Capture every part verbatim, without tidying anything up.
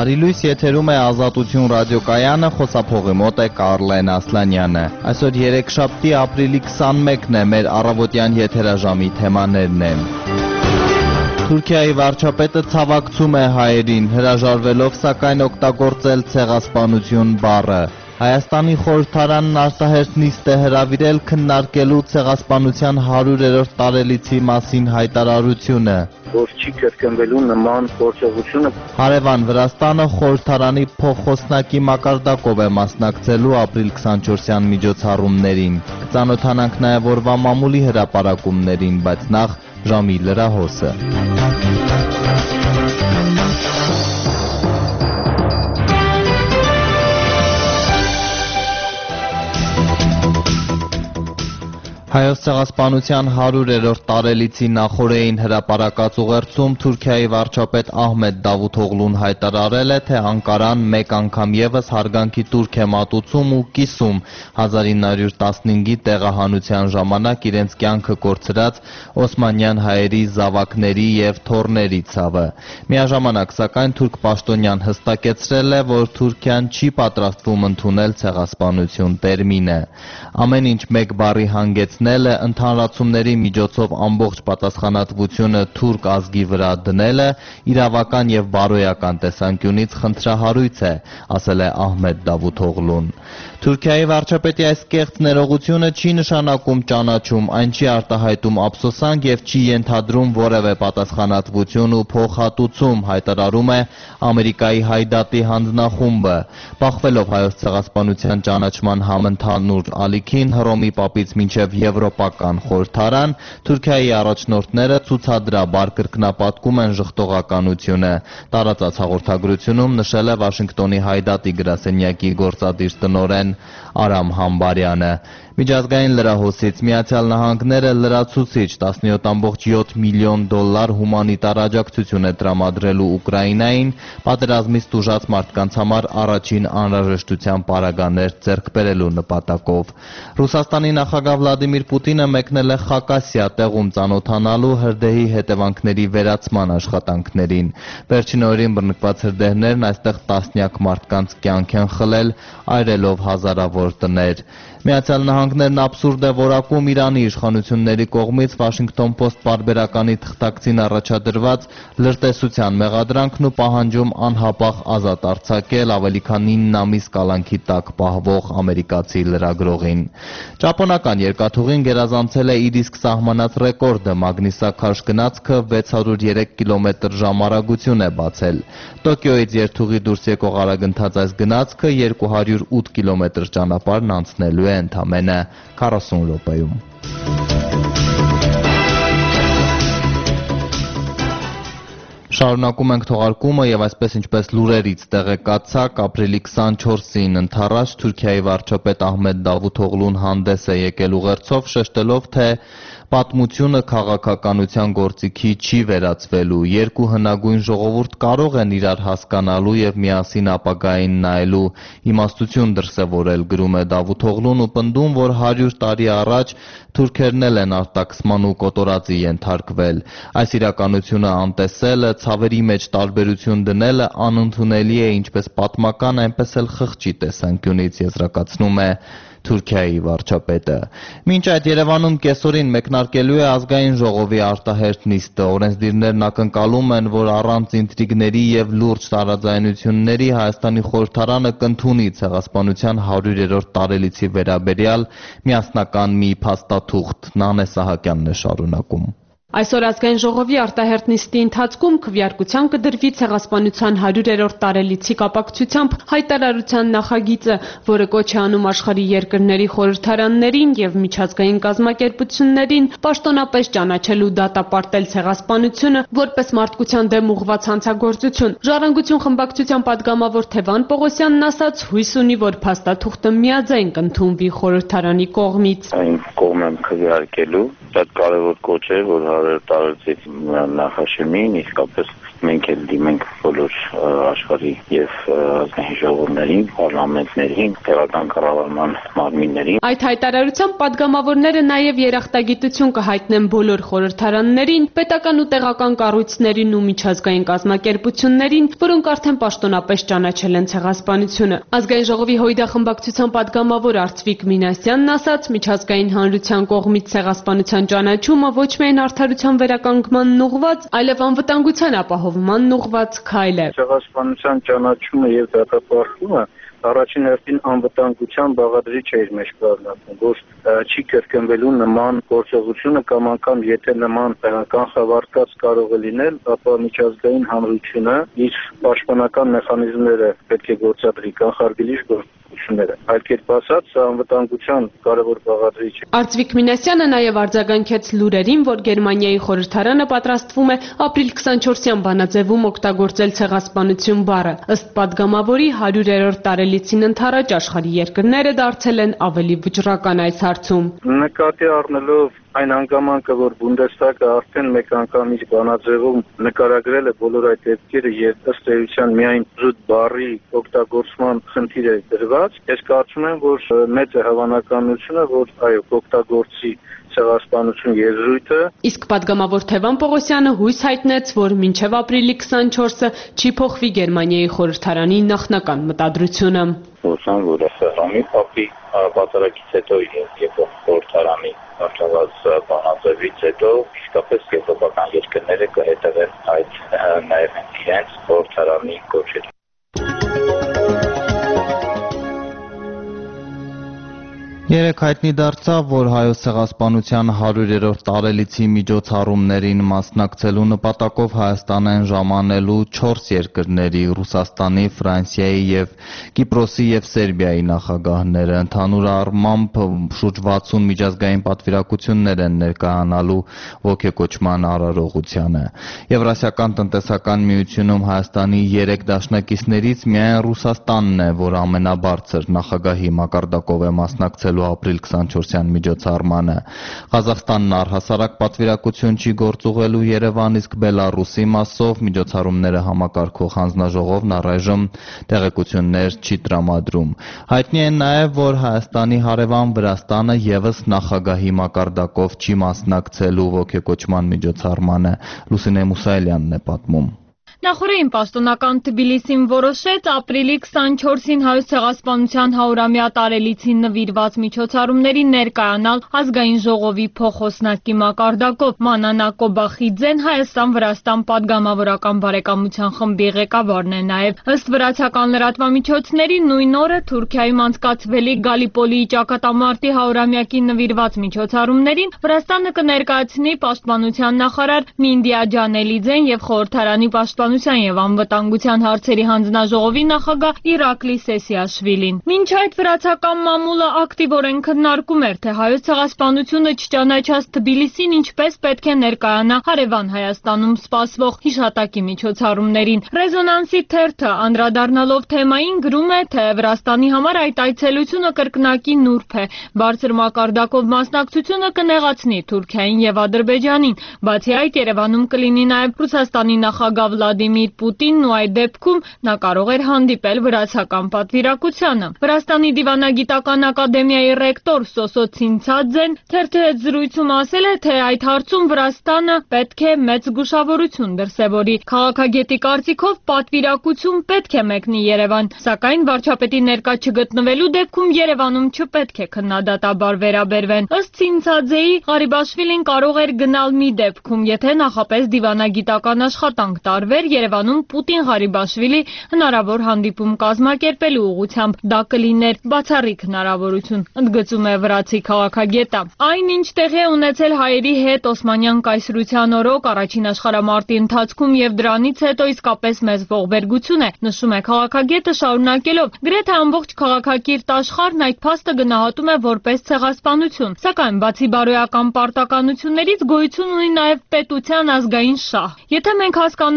Բարի լույս, եթերում է Ազատություն ռադիոկայանը, խոսափողի մոտ է Կարլեն Ասլանյանը։ Այսօր երեքշաբթի ապրիլի քսանմեկն է, մեր առավոտյան եթերաժամի թեմաներն են։ Թուրքիայի վարչապետը ցավակցում է հայերին, հրաժարվելով սակայն օգտագործել ցեղասպանություն բառը։ Հայաստանի խորհրդարանն արտահերթ նիստ է հրավիրել քննարկելու ցեղասպանության հարյուրերորդ տարելիցի մասին հայտարարությունը։ Որ չի կրկնվելու նման գործողությունը։ Հարևան Վրաստանը խորհրդարանի փոխխոսնակի մակարդակով է մասնակցելու ապրիլ քսանչորսյան միջոցառումներին։ Կծանոթանանք նաև օրվա մամուլի հրապարակումներին, բայց նախ ժամի լրահոսը։ Հայոց ցեղասպանության հարյուրերորդ տարելիցի նախօրեին հրապարակած ուղերձում Թուրքիայի վարչապետ Ահմեդ Դավութօղլուն հայտարարել է, թե Անկարան մեկ անգամ ևս հարգանքի տուրք է մատուցում ու կիսում հազար ինը հարյուր տասնհինգի տեղահանության ժամանակ իրենց կյանքը կորցրած օսմանյան հայերի զավակների եւ թոռների ցավը։ Միաժամանակ, սակայն թուրք պաշտոնյան հստակեցրել է, որ Թուրքիան չի պատրաստվում ընդունել ցեղասպանություն տերմինը։ Ամեն ինչ մեկ բառի հանգեց ընդհանրացումների միջոցով ամբողջ պատասխանատվությունը թուրք ազգի վրա դնելը իրավական եւ բարոյական տեսանկյունից խնդրահարույց է, ասել է Ահմեդ Դավութօղլուն։ Թուրքիայի վարչապետի այս կեղծ ներողությունը չի նշանակում ճանաչում, այն չի արտահայտում ափսոսանք եւ չի ենթադրում որևէ պատասխանատվություն ու փոխհատուցում, հայտարարում է Ամերիկայի Հայդատի հանձնախումբը։ Բախվելով հայոց ցեղասպանության ճանաչման համընդհանուր ալիքին Հռոմի պապից մինչև Եվրոպական խորհրդարան, Թուրքիայի առաջնորդները ցուցադրաբար կրկնապատկում են ժխտողականությունը։ Տարածած հաղորդագրությունում նշել է Վաշինգտոնի Հայդատի գրասենյակի գործադիր տնօրեն Արամ Համբարյանը։ Միջազգային լրահոսից Միացյալ Նահանգները լրացուցիչ տասնյոթ կόμμα յոթ միլիոն դոլար հումանիտար աջակցություն է տրամադրելու Ուկրաինային, պատերազմից տուժած մարդկանց համար առաջին անհրաժեշտության պարագաներ ձեռք բերելու նպատակով։ Ռուսաստանի նախագահ Վլադիմիր Պուտինը մեկնել է Խակասիա, տեղում ծանոթանալու հրդեհի հետևանքների վերացման աշխատանքներին։ Վերջին օրերին բռնկված հրդեհներն այստեղ տասնյակ մարդկանց կյանք են խլել, այրելով հազարավոր տներ։ Միացյալ Նահանգներն աբսուրդ է որակում Իրանի իշխանությունների կողմից Washington Post պարբերականի թղթակցին առաջադրված լրտեսության մեղադրանքն ու պահանջում անհապաղ ազատ արձակել ավելի քան ինը ամիս կալանքի տակ պահվող ամերիկացի լրագրողին։ Ճապոնական երկաթուղին գերազանցել է իր իսկ սահմանած ռեկորդը, մագնիսաքարշ գնացքը վեց հարյուր երեք կիլոմետր ժամ արագություն է բացել։ Տոկիոյից երթուղի դուրս եկող արագընթաց այս գնացքը երկու հարյուր ութ կիլոմետր ճանապարհն անցնելու է ընդամենը քառասուն րոպեում։ Շարունակում ենք թողարկումը եւ այսպես ինչպես լուրերից տեղեկացաք, ապրիլի քսանչորսին ընթառաջ Թուրքիայի վարչապետ Ահմեդ Դավութօղլուն հանդես է եկել ուղերձով, շեշտելով, թե պատմությունը քաղաքականության գործիքի չի վերածվելու։ Երկու հնագույն ժողովուրդ կարող են իրար հասկանալու եւ միասին ապագային նայելու իմաստություն դրսեւորել, գրում է Դավութօղլուն ու պնդում, որ հարյուր տարի առաջ թուրքերն էլ են արտաքսման ու կոտորածի ենթարկվել։ Այս իրականությունը անտեսելը, ցավերի մեջ տարբերություն դնելը անընդունելի է ինչպես պատմական, այնպես էլ խղճի տեսանկյունից, եզրակացնում է Թուրքիայի վարչապետը։ Մինչ այդ Երևանում կեսօրին մեկնարկելու է ազգային ժողովի արտահերթ նիստը։ Օրենսդիրներն ակնկալում են, որ առանց ինտրիգների եւ լուրջ տարաձայնությունների Հայաստանի խորհրդարանը կընդունի ցեղասպանության հարյուրերորդ տարելիցի վերաբերյալ միասնական մի փաստաթուղթ։ Նանե Սահակյանն է շարունակում։ Այսօր ազգային ժողովի արտահերթ նիստի ընթացքում քվեարկության կդրվի ցեղասպանության հարյուրերորդ տարելիցի կապակցությամբ հայտարարության նախագիծը, որը կոչ է անում աշխարհի երկրների խորհրդարաններին եւ միջազգային կազմակերպություններին պաշտոնապես ճանաչելու դատապարտել ցեղասպանությունը որպես մարդկության դեմ ուղղված հանցագործություն։ Ժառանգություն խմբակցության падգամավոր Թևան Պողոսյանն ասաց, հույս ունի, որ փաստաթուղթը միաձայն կընդունվի խորհրդարանի կողմից։ Այն կողմ եմ քվեարկելու Դա կարևոր կոչ է, որ հարյուր տարելիցի նախաշեմին իսկապես մենք էլ դիմենք բոլոր աշխարհի եւ ազգային ժողովներին, պարլամենտներին, տեղական կառավարման մարմիններին։ Այդ հայտարարությամբ падգամավորները նաև երախտագիտություն կհայտնեն բոլոր խորհրդարաններին, պետական ու տեղական կառույցներին ու միջազգային կազմակերպություններին, որոնք արդեն պաշտոնապես ճանաչել են ցեղասպանությունը։ Ազգային ժողովի հույդախմբակցության падգամավոր Արծվիկ Մինասյանն ասաց, միջազգային հանրության կողմից ցեղասպանության ճանաչումը ոչ միայն արդարության վերականգմանն ուղղված, այլև անվտանգության ապահովմանն ուղղված քայլ է։ Ցեղասպանության ճանաչումը եւ դատապարտումը առաջին հերթին անվտանգության բաղադրիչ է իր մեջ կազմում, որ չի կրկնվելու նման գործողությունը կամ անգամ եթե նման կանխավարկած կարող է լինել, ապա միջազգային հանրությունը իր պաշտպանական մեխանիզմները պետք է գործադրի կանխարգելիչ գործողությունները։ Այլ կերպ ասած, սա անվտանգության կարևոր բաղադրիչ է։ Արծվիկ Մինասյանը նաև արձագանքեց լուրերին, որ Գերմանիայի խորհրդարանը պատրաստվում է ապրիլ քսանչորսյան բանաձևում օգտագործել ցեղասպանություն բառը։ Ըստ падգամավորի հարյուրերորդ տարելիցին ընդառաջ աշխարհի երկրները դարձել են ավելի վճռական այս հարցում։ Նկատի առնելով այն հանգամանքը, որ Բունդեսթագը արդեն մեկ անգամ իր բանաձևում նկարագրել է բոլոր այդ դեպքերը եւ ըստ էության միայն զուտ բառի օգտագործման խնդիր է դրված, ես կարծում եմ, որ մեծ է հավանականությունը, որ այո, կօգտագործի ցեղասպանություն եզրույթը։ Իսկ падգամավոր Թևան Պողոսյանը հույս հայտնեց, որ մինչև ապրիլի քսանչորսը չի փոխվի Գերմանիայի խորհրդարանի նախնական մտադրությունը։ Ուսան, որ Ռոմի Պապի պատերազմից հետո եւ խորհրդարանի արդյունված բանաձևից հետո իսկապես եվրոպական երկրները կհետևեն այդ նաեւ իրենց խորհրդարանի կոչերին։ Երեկ հայտնի դարձավ, որ հայոց ցեղասպանության հարյուրերորդ տարելիցի միջոցառումներին մասնակցելու նպատակով Հայաստան են ժամանելու չորս երկրների՝ Ռուսաստանի, Ֆրանսիայի եւ Կիպրոսի եւ Սերբիայի նախագահները։ Ընդհանուր առմամբ շուրջ վաթսուն միջազգային պատվիրակություններ են ներկայանալու ոգեկոչման արարողությանը։ Եվրասիական տնտեսական միությունում Հայաստանի երեք դաշնակիցներից միայն Ռուսաստանն է, որ ամենաբարձր նախագահի մակարդակով է մասնակցելու ապրիլ քսանչորսյան միջոցառմանը։ Ղազախստանն առհասարակ պատվիրակություն չի գործուղելու Երևան, իսկ Բելառուսի մասով միջոցառումները համակարգող հանձնաժողովն առայժմ տեղեկություններ չի տրամադրում։ Հայտնի է նաև, որ Հայաստանի հարևան Վրաստանը ևս նախագահի մակարդակով չի մասնակցելու ոգեկոչման միջոցառմանը։ Լուսինե Մուսայելյանն է պատմում։ Նախորդին պաշտոնական Թբիլիսին որոշեց ապրիլի քսանչորսին հայոց ցեղասպանության հարյուրամյա տարելիցին նվիրված միջոցառումների ներկայանալ ազգային ժողովի փոխոսնակի մակարդակով։ Մանանա Կոբախիձեն Հայաստան-Վրաստան падգամավորական բարեկամության խմբի ղեկավարն է նաև։ Ըստ վրացական լրատվամիջոցների նույն օրը Թուրքիայում անցկացվելիք Գալիպոլիի ճակատամարտի հարյուրամյակին նվիրված միջոցառումներին Վրաստանը կներկայացնի պաշտպանության նախարար Մինդիա Ջանելիձեն եւ խորհրդարանի պաշտպանության եւ անվտանգության հարցերի հանձնաժողովի նախագահ Իրակլի Սեսիաշվիլին։ Մինչ այդ վրացական մամուլը ակտիվորեն քննարկում էր, թե հայոց ցեղասպանությունը չճանաչած Թբիլիսին ինչպես պետք է ներկայանա հարևան Հայաստանում սպասվող հիշատակի միջոցառումներին։ Ռեզոնանսի թերթը անդրադառնալով թեմային գրում է, թե Վրաստանի համար այդ այցելությունը կրկնակի նուրբ է։ Բարձր մակարդակով մասնակցությունը կնեղացնի Թուրքիային եւ Ադրբեջանին։ Բացի այդ, Երևանում կլինի նաեւ Ռուսաստանի նախագահ Վլադիմիր Պուտինն ու այդ դեպքում նա կարող էր հանդիպել վրացական պատվիրակությանը։ Վրաստանի դիվանագիտական ակադեմիայի ռեկտոր Սոսո Ցինցաձեն թերթի հետ զրույցում ասել է, թե այդ հարցում Վրաստանը պետք է մեծ զգուշավորություն դրսևորի։ Քաղաքագետի կարծիքով պատվիրակություն պետք է մեկնի Երևան, սակայն վարչապետի ներկա չգտնվելու դեպքում Երևանում չպետք է քննադատաբար վերաբերվեն։ Ըստ Ցինցաձեի, Ղարիբաշվիլին կարող էր գնալ մի դեպքում, եթե նախապես դիվանագիտական աշխատանք տարվեր Երևանում Պուտին-Ղարիբաշվիլի հնարավոր հանդիպում կազմակերպելու ուղղությամբ։ Դա կլիներ բացառիկ հնարավորություն, ընդգծում է վրացի քաղաքագետը։ Այն, ինչ տեղի է ունեցել հայերի հետ Օսմանյան կայսրության օրոք առաջին աշխարհամարտի ընթացքում եւ դրանից հետո իսկապես մեծ ողբերգություն է, նշում է քաղաքագետը շարունակելով. գրեթե ամբողջ քաղաքակիրթ աշխարհն այդ փաստը գնահատում է որպես ցեղասպանություն, սակայն բացի բարոյական պարտականություններից գոյություն ունի նաեւ պետության ազգային շահ։ Եթե մենք հասկանալով ենք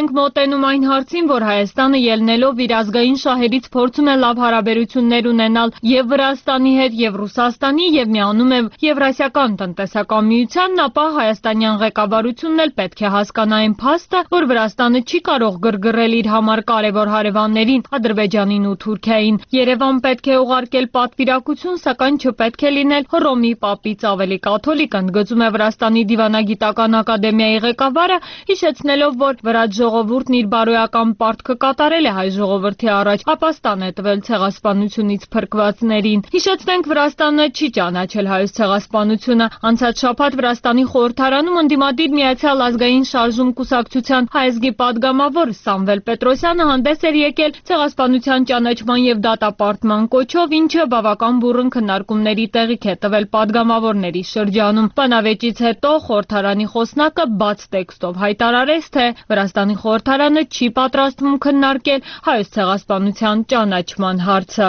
ենք մոտենում այն հարցին, որ Հայաստանը ելնելով իր ազգային շահերից փորձում է լավ հարաբերություններ ունենալ եւ Վրաստանի հետ, եւ Ռուսաստանի, եւ միանում է Եվրասիական տնտեսական միությանն, ապա հայաստանյան ղեկավարությունն էլ պետք է հասկանա այն փաստը, որ Վրաստանը չի կարող գրգռել իր համար կարևոր հարևաններին Ադրբեջանին ու Թուրքիային։ Երևան պետք է ուղարկել պատվիրակություն, սակայն չպետք է լինել Հռոմի պապից ավելի կաթոլիկ, ընդգծում է Վրաստանի դիվանագիտական ակադեմիայի ղեկավարը, հիշեցնելով, որ վրաց ժողովուրդն իր բարոյական պարտքը կատարել է հայ ժողովրդի առաջ, ապաստան է տվել ցեղասպանությունից փրկվածներին։ Հիշեցնենք, Վրաստանը չի ճանաչել հայոց ցեղասպանությունը։ Անցած շաբաթ Վրաստանի խորհրդարանում ընդդիմադիր Միացյալ ազգային շարժում կուսակցության հայազգի падգամավոր Սամվել Պետրոսյանը հանդես էր եկել ցեղասպանության ճանաչման եւ դատապարտման կոչով, ինչը բավական բուռն քննարկումների տեղիք է տվել падգամավորների շրջանում։ Բանավեճից հետո խորհրդարանի խոսնակը բաց տեքստով հայտարարեց, թե Վրաստանի խորհրդարանը չի պատրաստվում քննարկել հայոց ցեղասպանության ճանաչման հարցը։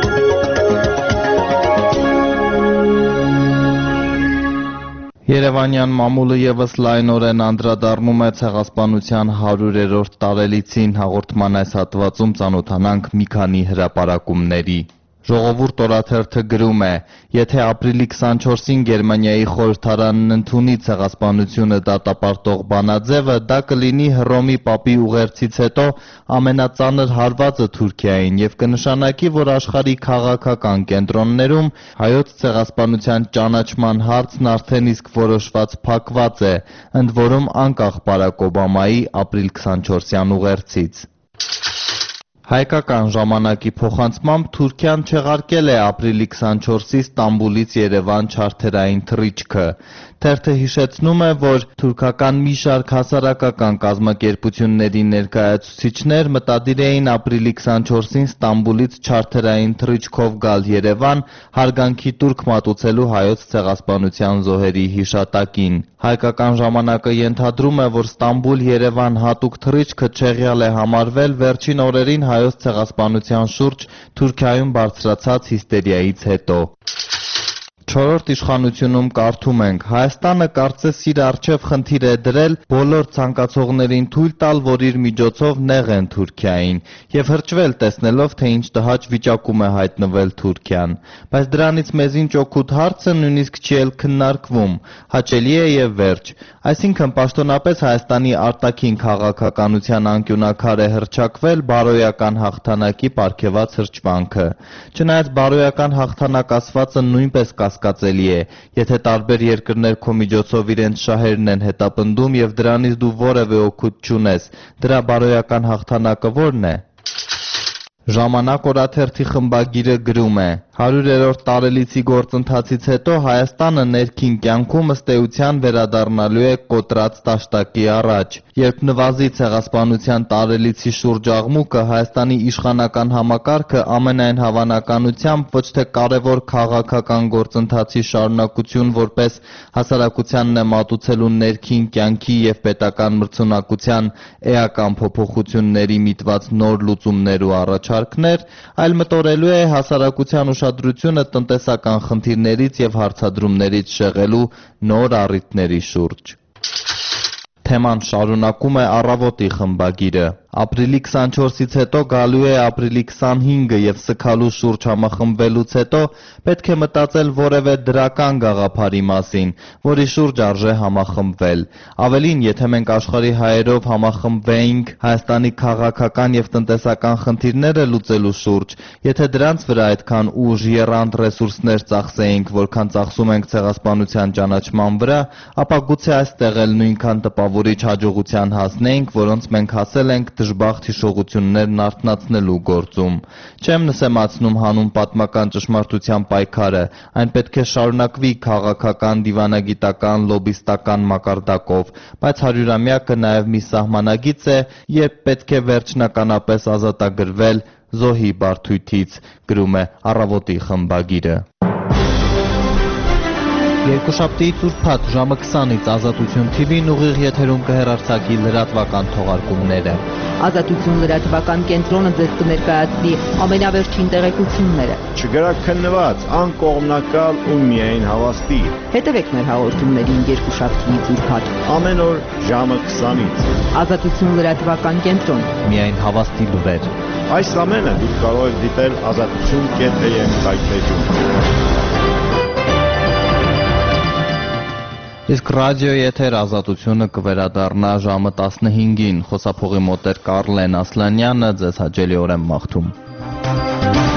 Երևանյան մամուլը ևս լայնորեն անդրադառնում է ցեղասպանության հարյուրերորդ տարելիցին, հաղորդման այս հատվածում ծանոթանանք մի քանի հրապարակումների։ Ժողովուրդ օրաթերթը գրում է. եթե ապրիլի քսանչորսին Գերմանիայի խորհրդարանն ընդունի ցեղասպանությունը դատապարտող բանաձևը, դա կլինի Հռոմի պապի ուղերձից հետո ամենածանր հարվածը Թուրքիային եւ կնշանակի, որ աշխարհի քաղաքական կենտրոններում հայոց ցեղասպանության ճանաչման հարցն արդեն իսկ որոշված փակված է, ընդ որում անկախ Բարակ Օբամայի ապրիլ քսանչորսյան ուղերձից։ Հայկական ժամանակի փոխանցմամբ Թուրքիան չեղարկել է ապրիլի քսանչորսի Ստամբուլից Երևան չարթերային թռիչքը։ Թերթը հիշեցնում է, որ թուրքական մի շարք հասարակական կազմակերպությունների ներկայացուցիչներ մտադիր էին ապրիլի քսանչորսին Ստամբուլից չարթերային թռիչքով գալ Երևան հարգանքի տուրք մատուցելու հայոց ցեղասպանության զոհերի հիշատակին։ Հայկական ժամանակը ենթադրում է, որ Ստամբուլ-Երևան հատուկ թռիչքը չեղյալ է համարվել վերջին օրերին հայոց ցեղասպանության շուրջ Թուրքիայում բարձրացած հիստերիայից հետո։ Չորրորդ իշխանությունում կարդում ենք. Հայաստանը կարծես իր առջև խնդիր է դրել բոլոր ցանկացողներին թույլ տալ, որ իր միջոցով նեղեն Թուրքիային եւ հրճվել տեսնելով, թե ինչ տհաճ վիճակում է հայտնվել Թուրքիան։ Բայց դրանից մեզ ինչ օգուտ հարցը նույնիսկ չի էլ քննարկվում, հաճելի է եւ վերջ։ Այսինքն պաշտոնապես Հայաստանի արտաքին քաղաքականության անկյունակար է հրճակվել բարոյական հաղթանակի պարգևած հրճվանքը։ Չնայած բարոյական հաղթանակ ասվածը նույնպես կասկածելի է, եթե տարբեր երկրներ քո միջոցով իրենց շահերն են հետապնդում եւ դրանից դու որևէ օգուտ չունես, դրա բարոյական հաղթանակը ո՞րն է։ Ժամանակ օրաթերթի խմբագիրը գրում է. հարյուրերորդ տարելիցի գործընթացից հետո Հայաստանը ներքին կյանքում ըստ էության վերադառնալու է կոտրած տաշտակի առաջ, երբ նվազի ցեղասպանության տարելիցի շուրջ աղմուկը Հայաստանի իշխանական համակարգը ամենայն հավանականությամբ ոչ թե կարևոր քաղաքական գործընթացի շարունակություն որպես հասարակությանն է մատուցելու ներքին կյանքի եւ պետական մրցունակության էական փոփոխությունների միտված նոր լուծումներ ու առաջարկներ, այլ մտորելու է հասարակության ուշադրությունը տնտեսական խնդիրներից եւ հարցադրումներից շեղելու նոր առիթների շուրջ։ Թեման շարունակում է Առավոտի խմբագիրը։ Ապրիլի քսանչորսից հետո գալու է ապրիլի քսանհինգը եւ սգալու շուրջ համախմբվելուց հետո պետք է մտածել որևէ դրական գաղափարի մասին, որի շուրջ արժե համախմբվել։ Ավելին, եթե մենք աշխարհի հայերով համախմբվեինք Հայաստանի քաղաքական եւ տնտեսական խնդիրները լուծելու շուրջ, եթե դրանց վրա այդքան ուժ, եռանդ ռեսուրսներ ծախսեինք, որքան ծախսում ենք ցեղասպանության ճանաչման վրա, ապա գուցե այստեղ էլ նույնքան տպավորիչ հաջողության հասնեինք, որոնց մենք հասել ենք դժբախտ հիշողություններն արթնացնելու գործում։ Չեմ նսեմացնում հանուն պատմական ճշմարտության պայքարը, այն պետք է շարունակվի քաղաքական, դիվանագիտական, լոբիստական մակարդակով, բայց հարյուրամյակը նաև մի սահմանագիծ է, երբ պետք է վերջնականապես ազատագրվել զոհի բարդույթից, գրում է Առավոտի խմբագիրը։ Երկուշաբթիից ուրբաթ ժամը քսանից Ազատություն թի վին ուղիղ եթերում կհեռարձակի լրատվական թողարկումները։ Ազատություն լրատվական կենտրոնը ձեզ կներկայացնի ամենավերջին տեղեկությունները։ Չգրաքննված, անկողմնակալ ու միայն հավաստի։ Հետևեք մեր հաղորդումներին երկուշաբթիից ուրբաթ Ամեն օր ժամը քսանից։ Ազատություն լրատվական կենտրոն։ Միայն հավաստի լուրեր։ Այս ամենը դուք կարող եք դիտել ազատություն կետ am սայթերում։ Իսկ ռադիոյի եթեր Ազատությունը կվերադառնա ժամը տասնհինգին։ Խոսափողի մոտ էր Կարլեն Ասլանյանը, ձեզ հաճելի օր եմ մաղթում։